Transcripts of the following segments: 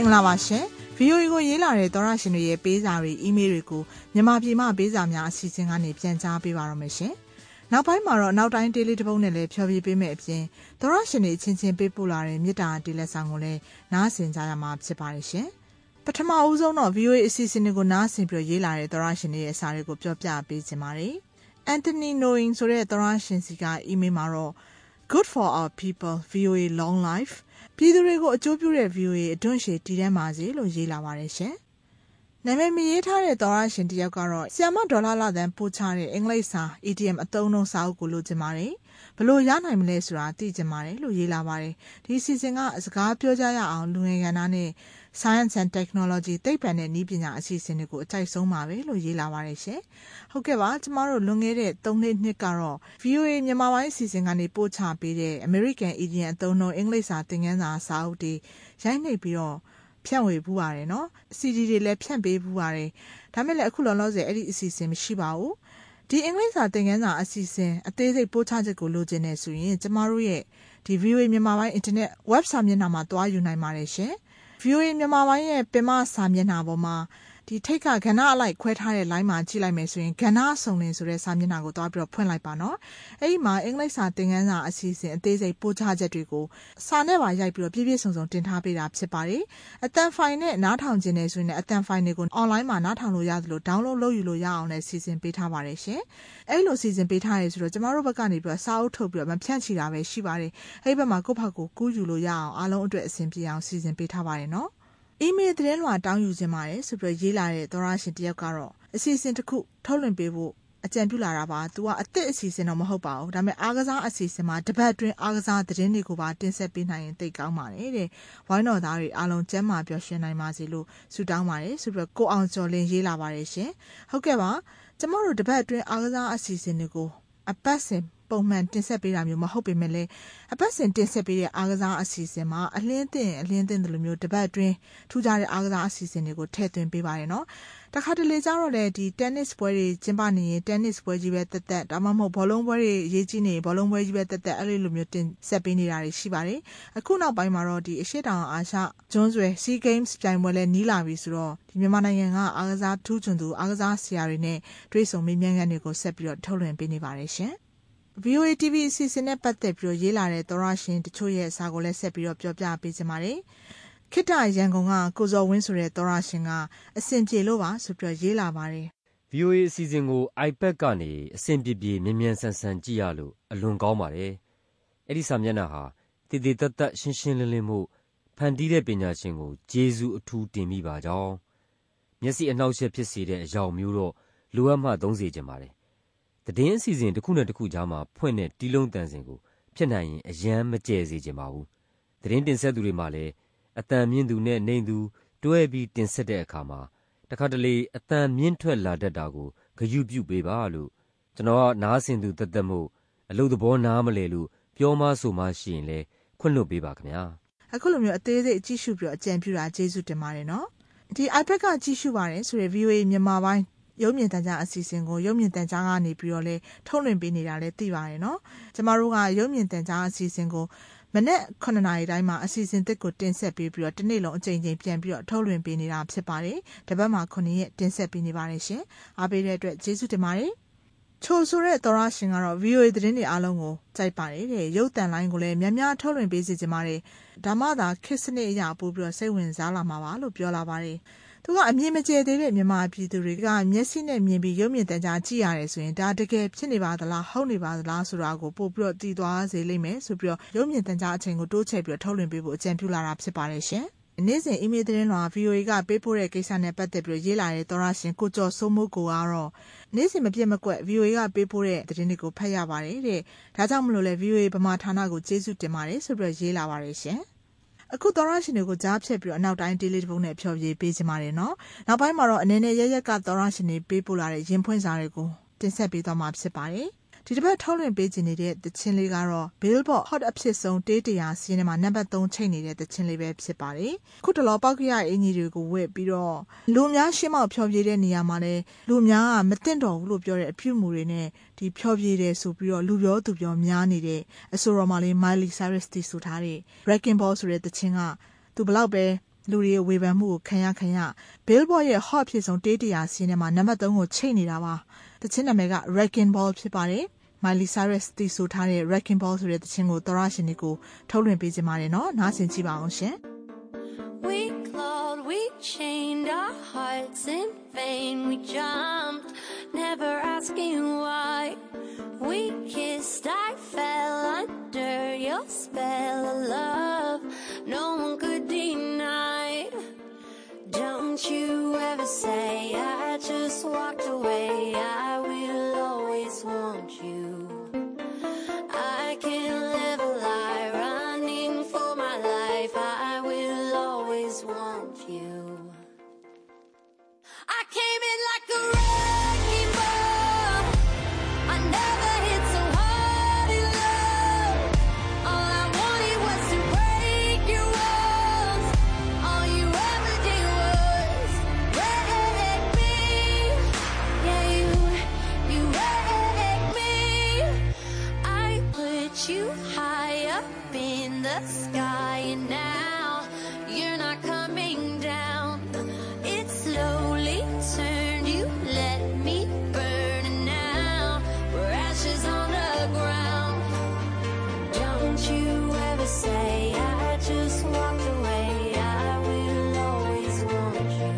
္ဂလာပါရှင် VOA ကိုရေးလာတဲ့သောရရှင်တွေရဲ့ပေးစာတွေအီးမေးလ်တွေကိုမြန်မာပြည်မှပေးစာများအစီအစဉ်ကနေပြန်ကြားပေးပါရမရှင်နောက်ပိုင်းမှာတော့နောက်တိုင်းဒေးလီတစ်ပုဒ်နဲ့လည်းဖြောပြပေးမယ်အပြင်သောရရှင်တွေချင်းချင်းပေးပို့လာတဲ့မြစ်တာတီလက်ဆောင်ကိုလည်းနားဆင်ကြရမှာဖြစ်ပါတယ်ရှင်ပထမအဦးဆုံးတော့ VOA အစီအစဉ်တွေကိုနားဆင်ပြီးရေးလာတဲ့သောရရှင်တွေရဲ့စာတွေကိုပြောပြပေးချင်ပါတယ် Anthony Knowing ဆိုတဲ့သောရရှင်စီကအီးမေးလ်မှာတော့ Good for our people VOA long life ပြည်သူတွေကိုအကျိုးပြုတဲ့ VOA အတွန်းရှည်တည်တံ့ပါစေလို့ရေးလာပါတယ်ရှင်။နာမည်မရေးထားတဲ့သောရရှင်တယောက်ကတော့ဆီယမဒေါ်လာလာတန်ပို့ချတဲ့အင်္ဂလိပ်စာ EDM အသုံးအနှုန်းစာအုပ်ကိုလိုချင်ပါတယ်။ဘလို့ရနိုင်မလဲဆိုတာသိချင်ပါတယ်လို့ရေးလာပါတယ်။ဒီစီစဉ်ကစကားပြောကြရအောင်လူငယ်ကဏ္ဍနဲ့ Science and Technology သိပ္ပံနဲ့နည်းပညာအစီအစဉ်တွေကိုအကြိုက်ဆုံးပါပဲလို့ရေးလာပါတယ်ရှင်။ဟုတ်ကဲ့ပါကျမတို့လွန်ခဲ့တဲ့3နှစ်ကတော့ VOA မြန်မာပိုင်းအစီအစဉ်ကနေပို့ချပေးတဲ့ American EDM အသုံးအနှုန်းအင်္ဂလိပ်စာသင်ခန်းစာစာအုပ်တွေရိုက်နှိပ်ပြီးတော့ဖြန့်ဝေပူးပါတယ်နော် CD တွေလည်းဖြန့်ပေးပူးပါတယ်ဒါမဲ့လည်းအခုလောလောဆယ်အဲ့ဒီအစီအစဉ်မရှိပါဘူးဒီအင်္ဂလိပ်စာသင်ခန်းစာအစီအစဉ်အသေးစိတ်ပို့ချချက်ကိုလိုချင်နေဆိုရင်ကျမတို့ရဲ့ဒီ VOA မြန်မာပိုင်း internet website မျက်နှာမှာတွားယူနိုင်ပါတယ်ရှင် VOA မြန်မာပိုင်းရဲ့ပင်မစာမျက်နှာပေါ်မှာဒီထိတ်ကကဏ္ဍအလိုက်ခွဲထားတဲ့ line မှာကြည့်လိုက်မယ်ဆိုရင်ကဏ္ဍအစုံလင်ဆိုတဲ့စာမျက်နှာကိုတွားပြီးတော့ဖွင့်လိုက်ပါနော်အဲ့ဒီမှာအင်္ဂလိပ်စာသင်ခန်းစာအစီအစဉ်အသေးစိတ်ပို့ချချက်တွေကိုစာနဲ့ပါရိုက်ပြီးတော့ပြည့်ပြည့်စုံစုံတင်ထားပေးတာဖြစ်ပါတယ်အတန်ဖိုင်နဲ့နားထောင်ခြင်းနဲ့ဆိုရင်အတန်ဖိုင်တွေကို online မှာနားထောင်လို့ရသလို download လုပ်ယူလို့ရအောင်လည်းစီစဉ်ပေးထားပါတယ်ရှင်အဲ့လိုစီစဉ်ပေးထားရဆိုတော့ကျမတို့ဘက်ကနေပြီးတော့စာအုပ်ထုတ်ပြီးတော့မဖြန့်ချီတာပဲရှိပါတယ်အဲ့ဒီဘက်မှာကိုယ့်ဘက်ကိုကူးယူလို့ရအောင်အားလုံးအတွက်အဆင်ပြေအောင်စီစဉ်ပေးထားပါတယ်နော်အီးမေးလ်သတင်းလွှာတောင်းယူခြင်းပါတယ်ဆိုပြီးရေးလာတဲ့သောရရှင်တယောက်ကတော့အစီအစဉ်တစ်ခုထုတ်လွှင့်ပေးဖို့အကြံပြုလာတာပါသူကအသစ်အစီအစဉ်တော့မဟုတ်ပါဘူးဒါပေမဲ့အားကစားအစီအစဉ်မှာတပတ်အတွင်းအားကစားသတင်းတွေကိုပါတင်ဆက်ပေးနိုင်ရင်သိကောင်းပါတယ်တဲ့ဝိုင်းတော်သားတွေအားလုံးကျန်းမာပျော်ရွှင်နိုင်ပါစေလို့ဆုတောင်းပါတယ်ဆိုပြီးကိုအောင်ကျော်လင်းရေးလာပါတယ်ရှင်ဟုတ်ကဲ့ပါကျမတို့တပတ်အတွင်းအားကစားအစီအစဉ်တွေကိုအပတ်စဉ်ပုံမှန်တင်ဆက်ပေးတာမျိုးမဟုတ်ပေမဲ့လည်းအပတ်စဉ်တင်ဆက်ပေးတဲ့အားကစားအစီအစဉ်မှာအလင်းသင့်တယ်လို့မျိုးတပတ်အတွင်းထူးခြားတဲ့အားကစားအစီအစဉ်တွေကိုထည့်သွင်းပေးပါတယ်နော်တခါတလေကျတော့လေဒီ tennis ပွဲတွေကျင်းပနေရင် tennis ပွဲကြီးပဲတက်ဒါမှမဟုတ်ဘောလုံးပွဲတွေရေးကြီးနေဘောလုံးပွဲကြီးပဲတက်အဲ့လိုမျိုးတင်ဆက်ပေးနေတာတွေရှိပါတယ်အခုနောက်ပိုင်းမှာတော့ဒီအရှေ့တောင်အာရှကျွန်းဆွယ် SEA Games ပြိုင်ပွဲလဲနီးလာပြီဆိုတော့ဒီမြန်မာနိုင်ငံကအားကစားထူးချွန်သူအားကစားဆရာတွေနဲ့တွေ့ဆုံမေးမြန်းခန်းတွေကိုဆက်ပြီးတော့ထုတ်လွှင့်ပေးနေပါတယ်ရှင်VOA TV အစီအစဉ်နဲ့ပတ်သက်ပြီးရေးလာတဲ့သောရရှင်တချို့ရဲ့စာကိုလည်းဆက်ပြီးတော့ပြောပြပေးချင်ပါတယ်။ခိတ္တရန်ကုန်ကကိုဇော်ဝင်းဆိုတဲ့သောရရှင်ကအဆင်ပြေလို့ပါဆိုပြီးရေးလာပါတယ်။ VOA အစီအစဉ်ကို iPad ကနေအဆင်ပြေပြေမြန်မြန်ဆန်ဆန်ကြည့်ရလို့အလွန်ကောင်းပါတယ်။အဲ့ဒီစာမျက်နှာဟာတည်တည်တတ်တတ်ရှင်းရှင်းလင်းလင်းမှုဖန်တီးတဲ့ပညာရှင်ကိုကျေးဇူးအထူးတင်မိပါကြောင်းမျက်စိအနှောက်အယှက်ဖြစ်စေတဲ့အရာမျိုးတော့လိုအပ်မှသုံးစေချင်ပါတယ်သတင်းအစီအစဉ်တစ်ခုနဲ့တစ်ခုကြားမှာဖွင့်တဲ့တီးလုံးတန်စင်ကိုဖြစ်နိုင်ရင်အယမ်းမကျဲစေချင်ပါဘူးသတင်းတင်ဆက်သူတွေမှာလည်းအတန်မြင့်သူနဲ့နှိမ်သူတွဲပြီးတင်ဆက်တဲ့အခါမှာတခါတလေအတန်မြင့်ထွက်လာတတ်တာကိုဂရုပြုပေးပါလို့ကျွန်တော်ကနားဆင်သူတသက်မို့အလုပ်သဘောနားမလဲလို့ပြောမဆိုမှရှိရင်လဲခွင့်လွှတ်ပေးပါခင်ဗျာအခုလိုမျိုးအသေးစိတ်ကြည့်ရှုပြီးတော့အကြံပြုတာကျေးဇူးတင်ပါတယ်နော်ဒီ iPad ကကြည့်ရှုပါတယ်ဆိုရယ် VOA မြန်မာပိုင်းရုပ်မြင်သံကြားအစီအစဉ်ကိုရုပ်မြင်သံကြားကနေပြီးတော့လဲထုတ်လွှင့်ပေးနေတာလဲသိပါတယ်နော်ကျမတို့ကရုပ်မြင်သံကြားအစီအစဉ်ကိုမနေ့9နာရီတိုင်းမှာအစီအစဉ်သစ်ကိုတင်ဆက်ပေးပြီးတော့တစ်နေ့လုံးအချိန်ချင်းပြန်ပြီးတော့ထုတ်လွှင့်ပေးနေတာဖြစ်ပါတယ်တပတ်မှာ9ရက်တင်ဆက်ပေးနေပါတယ်ရှင်အားပေးတဲ့အတွက်ကျေးဇူးတင်ပါတယ်ချိုဆိုတဲ့သောရရှင်ကတော့ VOA သတင်းတွေအားလုံးကိုကြိုက်ပါတယ်တဲ့ရုပ်သံလိုင်းကိုလည်းများများထုတ်လွှင့်ပေးစေချင်ပါတယ်ဒါမှသာခေတ်စနစ်အရာပို့ပြီးတော့စိတ်ဝင်စားလာမှာပါလို့ပြောလာပါတယ်သူကအမြင်မကျယ်သေးတဲ့မြန်မာပြည်သူတွေကမျက်စိနဲ့မြင်ပြီးရုပ်မြင်သံကြားကြည့်ရတယ်ဆိုရင်ဒါတကယ်ဖြစ်နေပါသလားဟုတ်နေပါသလားဆိုတာကိုပို့ပြီးတော့သိသွားစေလိမ့်မယ်ဆိုပြီးတော့ရုပ်မြင်သံကြားအချိန်ကိုတိုးချဲ့ပြီးတော့ထုတ်လွှင့်ပေးဖို့အကြံပြုလာတာဖြစ်ပါတယ်ရှင်နေ့စဉ်အီးမေးလ်သတင်းလွှာ VOA ကပေးပို့တဲ့ကိစ္စနဲ့ပတ်သက်ပြီးရေးလာတဲ့သောရရှင်ကိုကျော်စိုးမိုးကိုကတော့နေ့စဉ်မပြတ်မကွက် VOA ကပေးပို့တဲ့သတင်းတွေကိုဖတ်ရပါတယ်တဲ့ဒါကြောင့်မလို့လဲ VOA ဗမာဌာနကိုကျေးဇူးတင်ပါတယ်ဆိုပြီးရေးလာပါတယ်ရှင်အခုသောရရှင်တွေကိုကြားဖြတ်ပြီးတော့နောက်တိုင်း daily တစ်ပုဒ်နဲ့ဖြောပြပေးချင်ပါတယ်နော်နောက်ပိုင်းမှာတော့အနေနဲ့ရရက်ကသောရရှင်တွေပေးပို့လာတဲ့ရင်ဖွင့်စာတွေကိုတင်ဆက်ပေးသွားမှာဖြစ်ပါတယ်ဒီတစ်ပတ်ထုတ်လွှင့်ပေးခြင်းနေတဲ့သချင်းလေးကတော့ Billboard Hot အဖြစ်ဆုံးတေး100စီးထဲမှာနံပါတ်3ချိန်နေတဲ့သချင်းလေးပဲဖြစ်ပါတယ်ခုတလောပောက်ကရအင်ကြီးတွေကိုဝတ်ပြီးတော့လူအများရှင်းမောက်ဖြောပြတဲ့နေရာမှာလည်းလူအများကမသိတော့ဘူးလို့ပြောတဲ့အပြုအမူတွေနဲ့ဒီဖြောပြတယ်ဆိုပြီးတော့လူပြောသူပြောများနေတဲ့အဆိုတော်မလေး Miley Cyrus တီဆိုထားတဲ့ Wrecking Ball ဆိုတဲ့သချင်းကသူဘလောက်ပဲလူတွေဝေဖန်မှုကိုခံရ Billboard ရဲ့ Hot ဖြစ်ဆုံးတေး100စီးထဲမှာနံပါတ်3ကိုချိတ်နေတာပါတခြင်းနာမည်က Wrecking Ball ဖြစ်ပါတယ်Miley Cyrus တီးဆိုထားတဲ့ Wrecking Ball ဆိုတဲ့တခြင်းကိုသောရရှင်တွေကိုထုတ်လွှင့်ပေးကြပါတယ်နော်နားဆင်ကြည့်ပါအောင်ရှင် We clawed, we chained our hearts in vain. We jumped, never asking why. We kissed, I fell under your spell of love. No one could deny. Don't you ever say I just walked away. I will always want you. I can't live a lie running for my life. I will always want you. I came in like a wrecking ball. I never hit so hard in love. All I wanted was to break your walls. All you ever did was wreck me. Yeah, you wrecked me. I put you high up in the sky, and now you're not coming down. It slowly turned, you let me burn, and now we're ashes on the ground. Don't you ever say I just walked away. I will always want you.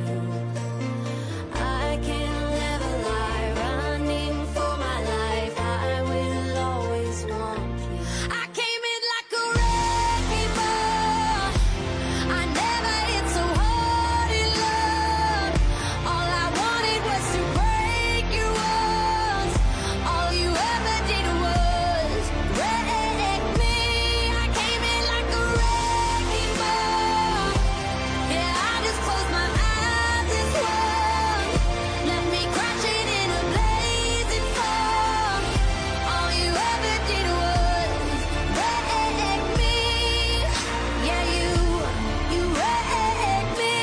I can't live a lie running for my life. I will always want you. I came in like a wrecking ball. I never hit so hard in love. All I wanted was to break your walls. All you ever did was wreck me. I came in like a wrecking ball. Yeah, I just closed my eyes and swung. Left me crashing in a blazing fall. All you ever did was wreck me. Yeah, you wrecked me.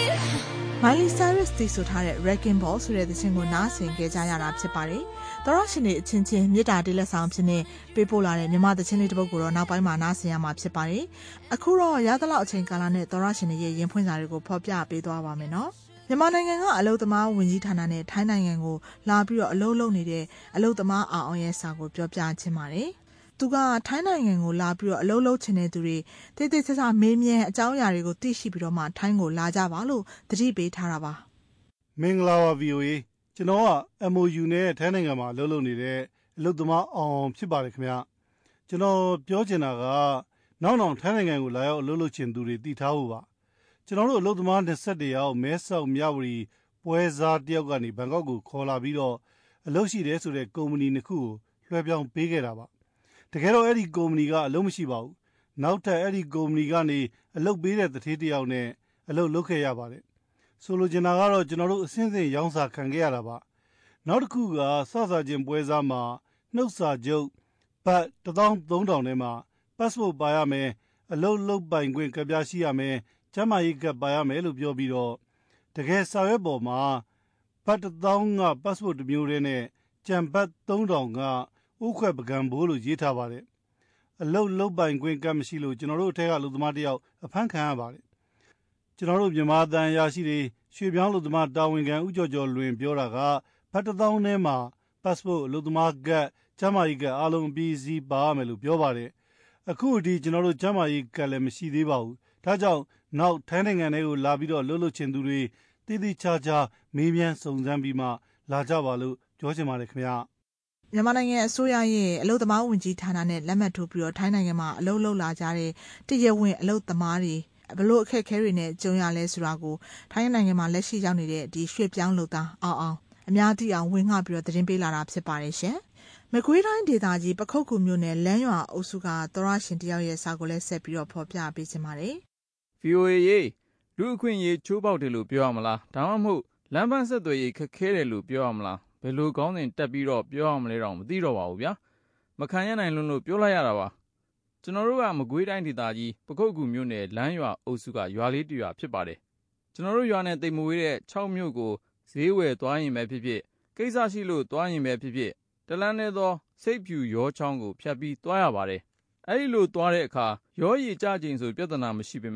Miley Cyrus တီးဆိုထားတဲ့ Wrecking Ball ဆိုတဲ့သင်းကိုနားဆင်ကြရတာဖြစ်ပါတယ်။သောရရှင်တွေအချင်းချင်းမေတ္တာတေးလက်ဆောင်ဖြစ်နေပေးပို့လာတဲ့မြမသင်းလေးတစ်ပုဒ်ကိုတော့နောက်ပိုင်းမှာနားဆင်ရမှာဖြစ်ပါတယ်။အခုတော့ရသလောက်အချိန်ကာလနဲ့သောရရှင်တွေရဲ့ရင်ဖွင့်စာတွေကိုဖော်ပြပေးသွားပါမယ်နော်။မြန်မာနိုင်ငံကအလုပ်သမားဝန်ကြီးဌာနနဲ့ထိုင်းနိုင်ငံကိုလာပြီးတော့အလုပ်လုပ်နေတဲ့အလုပ်သမားအောင်ရဲ့စာကိုပြောပြခြင်းပါတယ်။သူကထိုင်းနိုင်ငံကိုလာပြီးတော့အလုပ်လုပ်ချင်တဲ့သူတွေတိတ်တိတ်ဆဆမေးမြန်းအကြောင်းအရာတွေကိုသိရှိပြီးတော့မှထိုင်းကိုလာကြပါလို့တတိပေးထားတာပါမင်္ဂလာပါ VOA ကျွန်တော်က MOU နဲ့ထိုင်းနိုင်ငံမှာအလုပ်လုပ်နေတဲ့အလုပ်သမားအောင်ဖြစ်ပါတယ်ခင်ဗျာကျွန်တော်ပြောချင်တာကနောက်ထိုင်းနိုင်ငံကိုလာရောက်အလုပ်လုပ်ချင်သူတွေတည်ထားဖို့ပါကျွန်တော်တို့အလုပ်သမား21ယောက်မဲဆောက်မြဝတီပွဲစားတယောက်ကနေဘန်ကောက်ကိုခေါ်လာပြီးတော့အလုပ်ရှိတယ်ဆိုတဲ့ကုမ္ပဏီနှစ်ခုကိုလွှဲပြောင်းပေးခဲ့တာပါတကယ်တော့အဲ့ဒီကုမ္ပဏီကအလုပ်မရှိပါဘူးနောက်ထပ်အဲ့ဒီကုမ္ပဏီကနေအလုပ်ပေးတဲ့တထေးတယောက်နဲ့အလုပ်လုပ်ခဲ့ရပါတယ်ဆိုလိုချင်တာကတော့ကျွန်တော်တို့အစင်းစင်ရောင်းစာခံခဲ့ရတာပါနောက်တစ်ခုကစစာချင်းပွဲစားမှာနှုတ်စာချုပ်ဘတ်13000ထဲမှာ passport ပါရမယ်အလုပ်လုပ်ပိုင်ခွင့်ကဒ်ပြားရှိရမယ်ကျန်းမာရေးကဒ်ပါရမယ်လို့ပြောပြီးတော့တကယ်စာရွက်ပေါ်မှာဘတ်1000က passport တစ်မျိုးတည်းနဲ့ကျန်ဘတ်3000ကဥခွဲပကံဘိုးလို့ရေးထားပါတယ်အလုပ်လုပ်ပိုင်ခွင့်ကဒ်မရှိလို့ကျွန်တော်တို့အထက်ကအလုပ်သမားတယောက်အဖမ်းခံရပါတယ်ကျွန်တော်တို့မြန်မာတန်ရာရှိတွေရွှေပြောင်းလုပ်သမားတာဝန်ခံဦးကျော်လွင်ပြောတာကဘတ်1000ထဲမှာ passport အလုပ်သမားကဒ်ကျန်းမာရေးကဒ်အားလုံးအပြည့်အစုံပါရမယ်လို့ပြောပါတယ်အခုဒီကျွန်တော်တို့ကျန်းမာရေးကဒ်လည်းမရှိသေးပါဘူးဒါကြောင့်နောက်ထိုင်းနိုင်ငံတွေကိုလာပြီးတော့လှုပ်လှုပ်ချင်သူတွေတည်တည်ချာချာမေးမြန်းစုံစမ်းပြီးမှလာကြပါလို့ပြောချင်ပါတယ်ခင်ဗျာမြန်မာနိုင်ငံအစိုးရရဲ့အလုပ်သမားဝန်ကြီးဌာနနဲ့လက်မှတ်ထိုးပြီးတော့ထိုင်းနိုင်ငံမှာအလုပ်လုပ်လာကြတဲ့တရားဝင်အလုပ်သမားတွေဘလို့အခက်အခဲတွေနဲ့ကြုံရလဲဆိုတာကိုထိုင်းနိုင်ငံမှာလက်ရှိရောက်နေတဲ့ဒီရွှေ့ပြောင်းလုပ်သားအောင်အများသိအောင်ဝင်ငှပြီးတော့သတင်းပေးလာတာဖြစ်ပါတယ်ရှင်။မကွေးတိုင်းဒေသကြီးပခုက္ကူမြို့နယ်လမ်းရွာအုပ်စုကသောရရှင်တယောက်ရဲ့စာကိုလည်းဆက်ပြီးတော့ဖော်ပြပေးချင်ပါတယ်။ VOA ရေလူအခွင့်ရေးချိုးပေါက်တယ်လို့ပြောရမလားဒါမှမဟုတ်လမ်းပန်းဆက်သွယ်ရေးခက်ခဲတယ်လို့ပြောရမလားဘယ်လိုကောင်းစဉ်တက်ပြီးတော့ပြောရမလဲတော့မသိတော့ပါဘူးဗျာမခံရနိုင်လို့ပြောလိုက်ရတာပါကျွန်တော်တို့ကမကွေးတိုင်းဒေသကြီးပခုက္ကူမြို့နယ်လမ်းရွာအုပ်စုကရွာလေးတရွာဖြစ်ပါတယ်ကျွန်တော်တို့ရွာနဲ့တိမ်မဝေးတဲ့6မြို့ကိုဈေးဝယ်သွားရင်ပဲဖြစ်ဖြစ်ကိစ္စရှိလို့သွားရင်ပဲဖြစ်ဖြစ်တလန်းနဲ့သောစိတ်ဖြူရောချောင်းကိုဖြတ်ပြီးသွားရပါတယ်အဲ့ဒီလိုသွားတဲ့အခါရောရည်ကြချိန်ဆိုပြဿနာမရှိပေမဲ့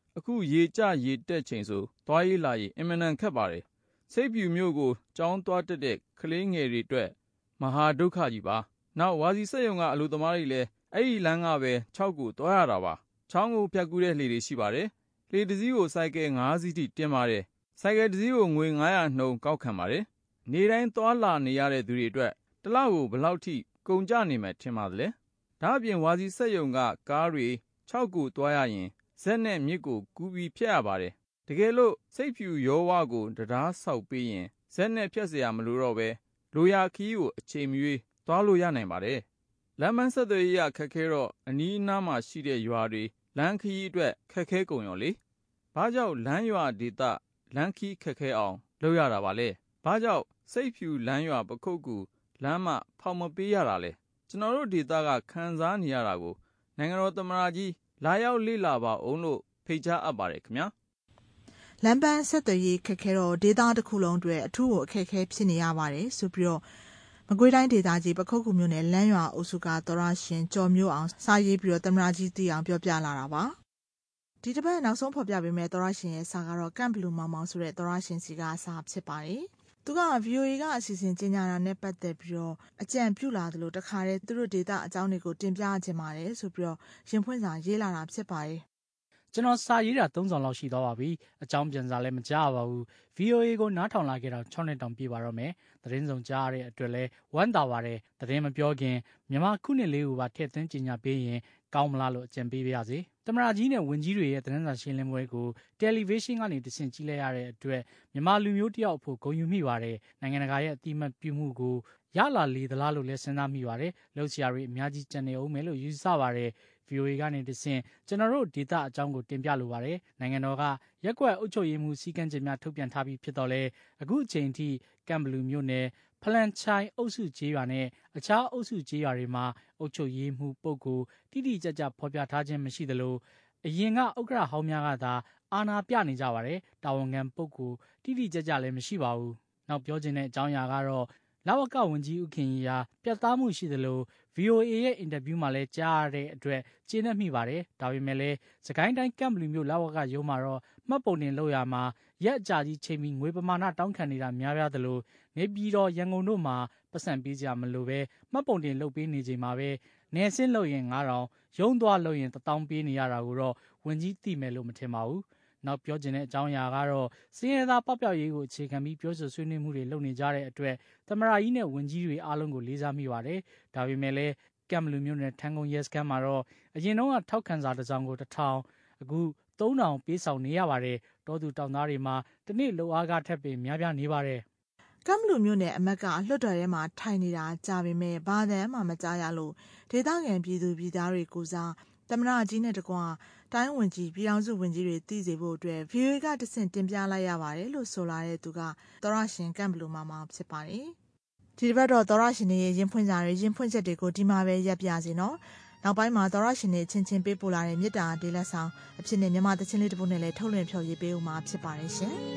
အခုရေကျရေတက်ချိန်ဆိုသွားရေးလာရေးအင်မတန်ခက်ပါတယ်စိတ်ဖြူမျိုးကိုကြောင်းသွားတက်တဲ့ကလေးငယ်တွေအတွက်မဟာဒုက္ခကြီးပါနောက်ဝါစီစက်ရုံကအလုပ်သမားတွေလည်းအဲ့ဒီလမ်းကပဲ6ကိုသွားရတာပါချောင်းကိုဖြတ်ကူးတဲ့လှေတွေရှိပါတယ်လှေတစ်စီးကိုစိုက်ကဲ9စီးထိတင်ပါတယ်စိုက်ကဲတစ်စီးကိုငွေ900နှုန်းကောက်ခံပါတယ်နေတိုင်းသွားလာနေရတဲ့သူတွေအတွက်တစ်လကိုဘယ်လောက်ထိကုန်ကျနေမှထင်ပါသလဲဒါအပြင်ဝါစီစက်ရုံကကားတွေ6ကိုသွားရရင်ဇက်နဲ့မြစ်ကိုကူးပြီးဖြတ်ရပါတယ်တကယ်လို့စိတ်ဖြူရောဝကိုတရားဆောက်ပေးရင်ဇက်နဲ့ဖြတ်เสียရမလို့တော့ပဲလိုရာခီးကိုအချိန်မရွေးသွားလို့ရနိုင်ပါတယ်လမ်းမဆက်သွယ်ရေးခက်ခဲတော့အနီးအနားမှာရှိတဲ့ရွာတွေလမ်းခီးအတွက်ခက်ခဲကုန်ရောလေဘာကြောင့်လမ်းရွာဒေသလမ်းခီးခက်ခဲအောင်လုပ်ရတာပါလဲဘာကြောင့်စိတ်ဖြူလမ်းရွာပခုတ်ကူလမ်းမဖောက်မပေးရတာလဲကျွန်တော်တို့ဒေသကခံစားနေရတာကိုနိုင်ငံတော်သမ္မတကြီးလာရောက်လေ့လာပါအောင်လို့ဖိတ်ကြားအပ်ပါတယ်ခင်ဗျာလမ်းပန်းဆက်သွယ်ရေးခက်ခဲတော့ဒေသတစ်ခုလုံးအတွက်အထူးကိုအခက်အခဲဖြစ်နေရပါတယ်ဆိုပြီးတော့မကွေးတိုင်းဒေသကြီးပခုတ်ကူမြို့နယ်လမ်းရွာအုပ်စုကသောရရှင်ကျော်မျိုးအောင်စာရေးပြီးတော့သမ္မတကြီးသိအောင်ပြောပြလာတာပါဒီတစ်ပတ်နောက်ဆုံးဖော်ပြပေးမယ့်သောရရှင်ရဲ့စာကတော့ကန့်ဘလူမောင်မောင်ဆိုတဲ့သောရရှင်စီကစာဖြစ်ပါတယ်သူက VOA ကအစီအစဉ်ကျင်းပတာနဲ့ပတ်သက်ပြီးတော့အကြံပြုလာသလိုတခါတည်းသူတို့ဒေတာအကြောင်းတွေကိုတင်ပြခြင်းပါတယ်ဆိုပြီးတော့ရင်ဖွင့်စာရေးလာတာဖြစ်ပါတယ်ကျွန်တော်စာရေးတာ3ဆောင်လောက်ရှိသွားပါပြီအကြောင်းပြန်စာလည်းမကြားပါဘူး VOA ကိုနားထောင်လာခဲ့တာ6နှစ်တောင်ပြည့်ပါတော့မယ်သတင်းစုံကြားရတဲ့အတွက်လည်းဝမ်းသာပါတယ်သတင်းမပြောခင်မြန်မာခုနှစ်လေးကိုပါထည့်သွင်းကြေညာပေးရင်ကောင်းမလားလို့အကြံပေးပါရစေသမ္မတကြီးနဲ့ဝန်ကြီးတွေရဲ့သတင်းစာရှင်းလင်းပွဲကိုတယ်လီဗေးရှင်းကနေတဆင့်ကြည့်လိုက်ရတဲ့အတွက်မြန်မာလူမျိုးတယောက်အဖို့ဂုဏ်ယူမိပါတယ်နိုင်ငံတကာရဲ့အတိအမှတ်ပြုမှုကိုရလာလေသလားလို့လည်းစဉ်းစားမိပါတယ်လှုပ်ရှားတွေအများကြီးကြံနေအောင်မယ်လို့ယူဆပါတယ် VOA ကနေတဆင့်ကျွန်တော်တို့ဒေတာအကြောင်းကိုတင်ပြလိုပါတယ်နိုင်ငံတော်ကရက်ကွက်အုပ်ချုပ်ရေးမှုစည်းကမ်းချက်များထုတ်ပြန်ထားပြီးဖြစ်တော့လဲအခုအချိန်ထိကမ်ဘလူမြို့နယ်ဖလန်ချိုင်အုပ်စုကျေးရွာနဲ့အခြားအုပ်စုကျေးရွာတွေမှာအုပ်ချုပ်ရေးမှုပုဂ္ဂိုလ်တိတိကျကျဖော်ပြထားခြင်းမရှိသလိုအရင်ကဥက္ကဋ္ဌဟောင်းများကသာအာဏာပြနေကြပါတယ်တာဝန်ခံပုဂ္ဂိုလ်တိတိကျကျလည်းမရှိပါဘူးနောက်ပြောချင်တဲ့အကြောင်းအရာကတော့လဝကဝန်ကြီးဦးခင်ကြီးဟာပြတ်သားမှုရှိသလို VOA ရဲ့အင်တာဗျူးမှာလည်းကြားရတဲ့အတွက်ကျေနပ်မိပါတယ်ဒါပေမဲ့လည်းစကိုင်းတိုင်းကမ်ဘလူမြို့လဝကရုံးမှာတော့မှတ်ပုံတင်လုပ်ရမှာရက်အကြာကြီးချိန်ပြီးငွေပမာဏတောင်းခံနေတာများပြားသလိုနေပြည်တော်ရန်ကုန်တို့မှာပတ်စံပေးကြမလို့ပဲမှတ်ပုံတင်လုပ်ပေးနေချိန်မှာပဲနယ်စင်းလုပ်ရင်9000ရုံးသွားလုပ်ရင်1000ပေးနေရတာကိုတော့ဝန်ကြီးသိမယ်လို့မထင်ပါဘူးနောက်ပြောချင်တဲ့အကြောင်းအရာကတော့စင်းရဲသားပပျောက်ရေးကိုအခြေခံပြီးပြောဆိုဆွေးနွေးမှုတွေလုပ်နေကြတဲ့အတွက်သမရာကြီးနဲ့ဝန်ကြီးတွေအားလုံးကိုလေးစားမိပါတယ်။ဒါပေမဲ့လည်းကမ်ဘလူမျိုးနဲ့ထန်းကုန်းရဲစခန်းမှာတော့အရင်တော့ထောက်ခံစာတစ်စောင်ကို1000အခု3000ပေးဆောင်နေရပါတယ်။တောသူတောင်သားတွေမှာတစ်နေ့လောက်အားကထက်ပင်များပြားနေပါတယ်။ကမ်ဘလူမျိုးနဲ့အမက်ကလွတ်တော်ထဲမှာထိုင်နေတာကြာပေမဲ့ဘာသာမှမကြားရလို့ဒေသခံပြည်သူပြည်သားတွေကိုစားသမရကြီးနဲ့တကွာတိုင်းဝင်ကြီးပြည်အောင်စုဝင်ကြီးတွေသိစေဖို့အတွက် VOA ကတဆင့်တင်ပြလိုက်ရပါတယ်လို့ဆိုလာတဲ့သူကသောရရှင်ကမ်ဘလူမောင်မောင်ဖြစ်ပါတယ်။ဒီတစ်ပတ်တော့သောရရှင်ရဲ့ရင်ဖွင့်စာတွေရင်ဖွင့်ချက်တွေကိုဒီမှာပဲရပ်ပြစီနော်။နောက်ပိုင်းမှာသောရရှင်ရဲ့ချင်းချင်းပေးပို့လာတဲ့မေတ္တာဒေးလက်ဆောင်အဖြစ်နဲ့မြန်မာသချင်းလေးတစ်ပုဒ်နဲ့လည်းထုတ်လွှင့်ဖျော်ဖြေပေးဦးမှာဖြစ်ပါတယ်ရှင်။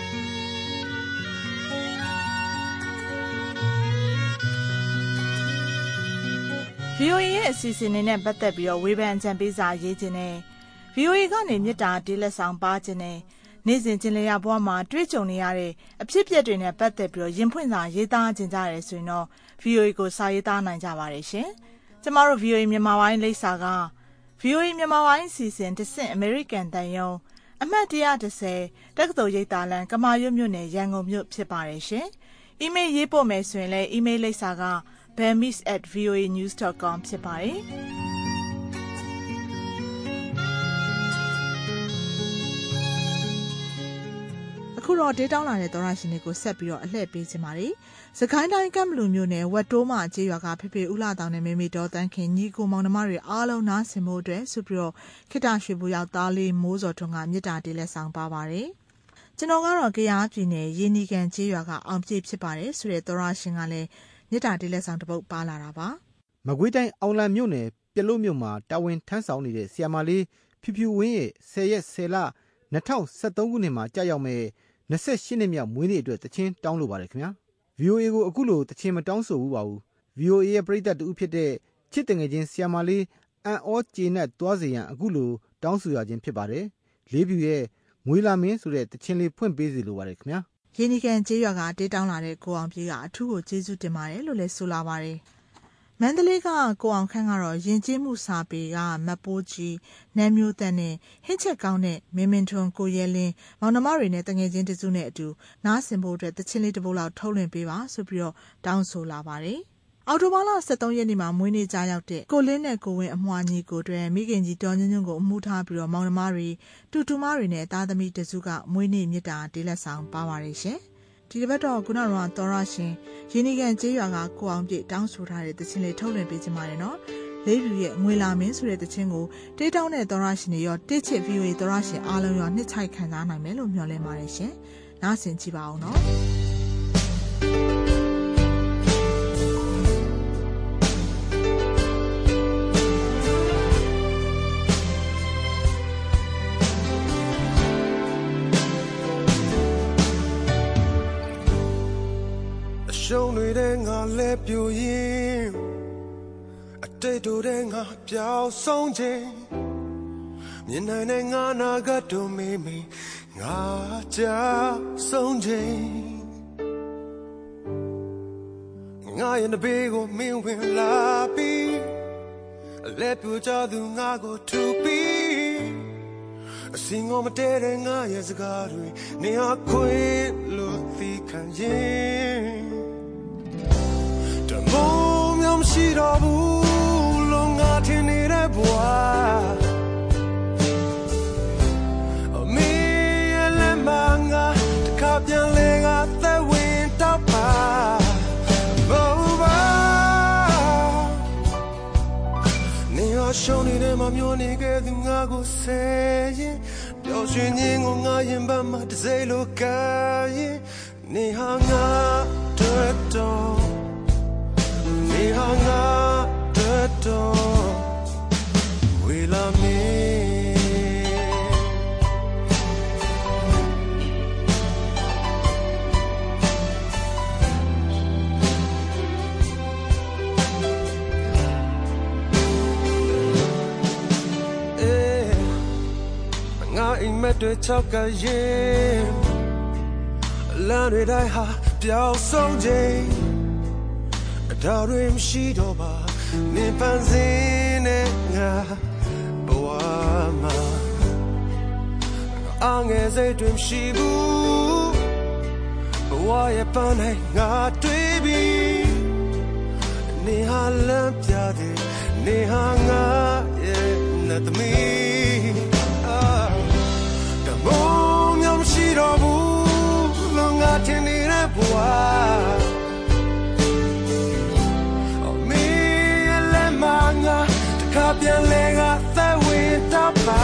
VOA ရဲ့အစီအစဉ်တွေနဲ့ပတ်သက်ပြီးတော့ဝေဖန်အကြံပေးစာရေးခြင်းနဲ့ VOA ကနေမြစ်တာဒေးလက်ဆောင်ပါခြင်းနဲ့နေ့စဉ်ကျင်လည်ရဘဝမှာတွေ့ကြုံနေရတဲ့အဖြစ်အပျက်တွေနဲ့ပတ်သက်ပြီးတော့ရင်ဖွင့်စာရေးသားခြင်းကြရဲဆိုရင်တော့ VOA ကိုစာရေးသားနိုင်ကြပါတယ်ရှင်။ကျမတို့ VOA မြန်မာပိုင်းလိပ်စာက VOA မြန်မာပိုင်းအစီအစဉ်တစ်ဆင့် American တန်ယုံအမှတ်130တက္ကသိုလ်ရိပ်သာလမ်းကမာရွတ်မြို့နယ်ရန်ကုန်မြို့ဖြစ်ပါတယ်ရှင်။အီးမေးလ်ရေးပို့မယ်ဆိုရင်လည်းအီးမေးလ်လိပ်စာကbamiss@voanews.com ဖြစ်ပါတယ်။အခုတော့ဒေးတောင်းလာတဲ့သောရရှင်တွေကိုဆက်ပြီးတော့အလှည့်ပေးခြင်းပါတယ်။စကိုင်းတိုင်းကမ်ဘလူမြို့နယ်ဝက်တိုးမကျေးရွာကဖေဖေဦးလာတောင်နဲ့မေမေတော်တန်းခင်ညီကိုမောင်နှမတွေအားလုံးနားဆင်ဖို့အတွက်ဆိုပြီးတော့ခိတ္တရွှေဘူရောက်သားလေးမိုးစော်ထွန်းကမြစ်တာဒေးလက်ဆောင်ပါပါတယ်။ကျွန်တော်ကတော့ကယားပြည်နယ်ရင်းနီကန်ကျေးရွာကအောင်ပြည့်ဖြစ်ပါတယ်ဆိုတဲ့သောရရှင်ကလည်းမြစ်တာဒေးလက်ဆောင်တစ်ပုဒ်ပါလာတာပါမကွေးတိုင်းအောင်လံမြို့နယ်ပြလို့မြို့မှာတာဝန်ထမ်းဆောင်နေတဲ့ဆီယမလေးဖြူဖြူဝင်းရဲ့10ရက်10လ2013ခုနှစ်မှာကြာရောက်မဲ့28နှစ်မြောက်မွေးနေ့အတွက်တခြင်းတောင်းလိုပါတယ်ခင်ဗျာ VOA ကိုအခုလိုတခြင်းမတောင်းဆိုဘူးပါဘူး VOA ရဲ့ပရိသတ်တူဖြစ်တဲ့ချစ်တငယ်ချင်းဆီယမလေးအန်အောကျေနပ်သွားစေရန်အခုလိုတောင်းဆိုရခြင်းဖြစ်ပါတယ်လေးပြူရဲ့ငွေလာမင်းဆိုတဲ့တခြင်းလေးဖွင့်ပေးစီလိုပါတယ်ခင်ဗျာရင်းနှီးကန်ကျေးရွာကတေးတောင်းလာတဲ့ကိုအောင်ပြေးကအထူးကိုကျေးဇူးတင်ပါတယ်လို့လည်းဆိုလာပါတယ်မန္တလေးကကိုအောင်ခန့်ကတော့ယဉ်ကျေးမှုစာပေကမတ်ပိုးကြီးနန်းမျိုးသက်နဲ့ဟင်းချက်ကောင်းတဲ့မင်းမင်းထွန်းကိုရဲလင်းမောင်နှမတွေနဲ့တငယ်ချင်းတစုနဲ့အတူနားဆင်ဖို့အတွက်တချင်းလေးတစ်ပုဒ်လောက်ထုတ်လွှင့်ပေးပါဆိုပြီးတော့တောင်းဆိုလာပါတယ်အော်တိုဘာလ23ရက်နေ့မှာမွေးနေ့ကြာရောက်တဲ့ကိုလင်းနဲ့ကိုဝင်းအမွှာညီကိုတွင်မိခင်ကြီးတော်ညွန့်ညွန့်ကိုအမှုထားပြီးတော့မောင်နှမတွေတူတူမတွေနဲ့သားသမီးတစုကမွေးနေ့မြတ်တာဒေးလက်ဆောင်ပါပါတယ်ရှင်ဒီတစ်ပတ်တော့ခုနကတော်ရရှင်ရင်းနှီးကန်ကျေးရွာကကိုအောင်ပြည့်တောင်းဆိုထားတဲ့တခြင်းလေးထုတ်လွှင့်ပေးချင်ပါတယ်နော်လေးပြူရဲ့ငွေလာမင်းဆိုတဲ့တခြင်းကိုတေးတောင်းတဲ့တော်ရရှင်တွေရောတိချစ် VOA တော်ရရှင်အားလုံးရောနှစ်ချိုက်ခံစားနိုင်မယ်လို့မျှော်လင့်ပါတယ်ရှင်နားဆင်ကြည့်ပါအောင်နော်ရှုံးနေတဲ့ငါလဲပြူရင်အတိတ်တို့တဲ့ငါပျောက်ဆုံးခြင်းမြင်နိုင်တဲ့ငါနာကတို့မေးမေးငါကြာဆုံးခြင်းငါရဲ့ဘေးကိုမင်းဝင်လာပြီးလဲပြူကြသူငါကိုထူပြီးအစင်ငေါမတဲတဲ့ငါရဲ့စကားတွေနေဟာခွေလို့သိခံရင်မုံမြောင်ရှိတော့ဘူးလုံးငါထင်နေတဲ့ဘဝအမေရဲ့လက်မငါတခါပြန်လဲငါသက်ဝင်တော့ပါဘောဘာနေရရှုံးနေတဲ့မမျိုးနေခဲ့သူငါကိုဆယ်ရင်ပျော်ရွှင်ခြင်းကိုငါရင်ပတ်မှတစ်စိတ်လိုကရင်နေဟာငါတွေ့တော့နေဟာငါတွေ့တော့ဝေလာမင်းငါအိမ်မက်တွေချောက်ကရင်လမ်းတွေတိုင်းဟာပျောက်ဆုံးခြင်းဒါတွေမရှိတော့ပါနေပန်းစင်းနဲ့ငါဘဝမှာအငယ်စိတ်တွေမရှိဘူးဘဝရဲ့ပန်းနဲ့ငါတွေ့ပြီးနေဟာလမ်းပြတယ်နေဟာငါရဲ့လက်သမီးတမုံမြောင်မရှိတော့ဘူးလုံငါထင်နေတဲ့ဘဝပြန်လဲငါသက်ဝင်တော့ပါ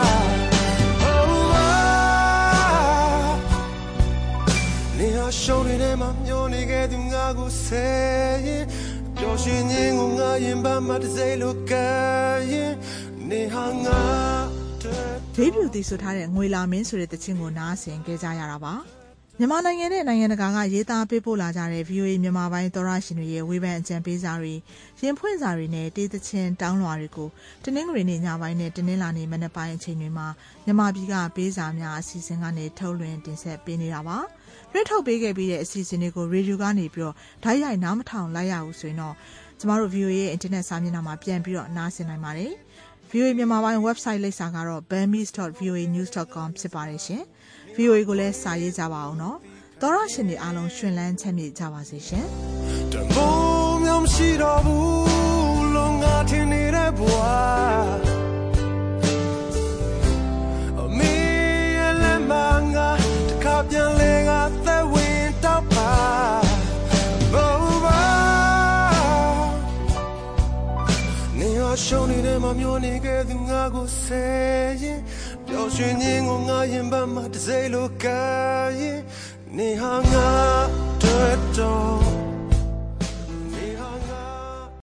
နေဟာရှုံးနေတဲ့မှာမျောနေခဲ့သူငါကိုဆယ်ရင်ပျော်ရွှင်ခြင်းကိုငါရင်ပတ်မှတစ်စိတ်လိုကရင်နေဟာငါဒေးဗျူတီဆိုထားတဲ့ငွေလာမင်းဆိုတဲ့တခြင်းကိုနားဆင်ကြကြရတာပါမြန်မာနိုင်ငံနဲ့နိုင်ငံတကာကရေးသားပေးပို့လာကြတဲ့ VOA မြန်မာပိုင်းသောရရှင်တွေရဲ့ဝေဖန်အကြံပေးစာတွေရင်ဖွင့်စာတွေနဲ့တေးသချင်းတောင်းလွှာတွေကိုတနင်္ဂနွေနေ့ညပိုင်းနဲ့တနင်္လာနေ့မနက်ပိုင်းအချိန်တွေမှာမြန်မာပြည်ကပေးစာများအစီအစဉ်ကနေထုတ်လွှင့်တင်ဆက်ပေးနေတာပါလွှင့်ထုတ်ပေးခဲ့ပြီးတဲ့အစီအစဉ်တွေကိုရေဒီယိုကနေပြီးတော့ဓာတ်ရိုက်နားမထောင်လိုက်ရဘူးဆိုရင်တော့ကျမတို့ VOA ရဲ့ internet စာမျက်နှာမှာပြန်ပြီးတော့နားဆင်နိုင်ပါတယ် VOA မြန်မာပိုင်း website လိပ်စာကတော့ burmese.voanews.com ဖြစ်ပါတယ်ရှင်VOA ကိုလည်းစာရေးကြပါအောင်နော်တော်ရရှင်တွေအားလုံးရှင်လန်းချမ်းမြေ့ကြပါစေရှင်တမုံမြောင်ရှိတော့ဘူးလုံငါထင်နေတဲ့ဘဝအမေရဲ့လက်မငါတခါပြန်လဲငါသက်ဝင်တော့ပါဘောဘာနေရရှုံးနေတဲ့မမျိုးနေခဲ့သူငါကိုဆယ်ရင်ပျော်ရွှင်ခြင်းကိုငါရင်ပတ်မှတစ်စိတ်လိုကရင်နေဟာငါတွေ့တော့